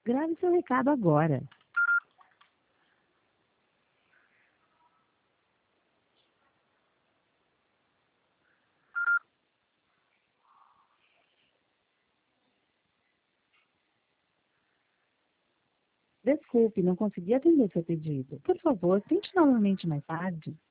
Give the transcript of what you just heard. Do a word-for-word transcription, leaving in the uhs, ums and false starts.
Grave seu recado agora. Desculpe, não consegui atender seu pedido. Por favor, tente novamente mais tarde.